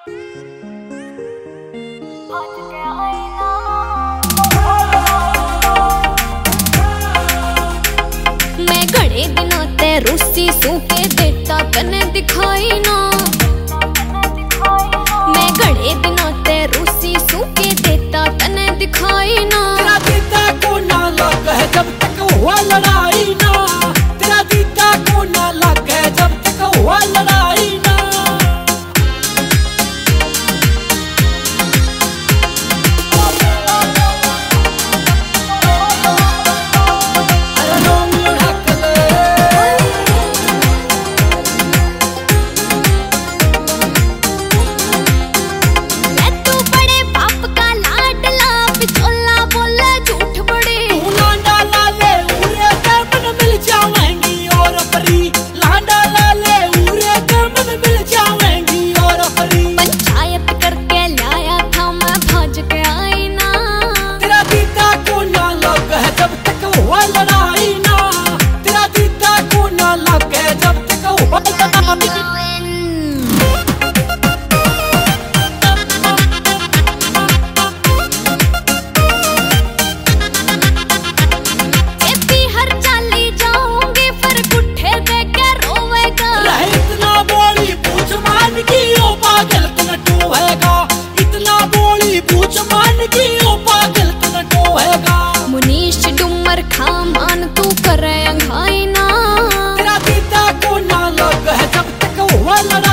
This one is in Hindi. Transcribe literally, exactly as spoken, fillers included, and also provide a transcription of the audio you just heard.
मैं घड़े दिनों ते रूसी सूके देता तने दिखाई ना। मैं घड़े दिनों ते रूसी सूके देता तने दिखाई ना। तेरा दीदा को ना लग है जब तक हुआ लड़ाई ना। तेरा दीदा को ना लग है जब तक हुआ लड़ाई ना। मुनीश डूमर खामान तू करे अंघाई ना। तेरा दीदा को ना लग है जब तक हुआ लड़ाई।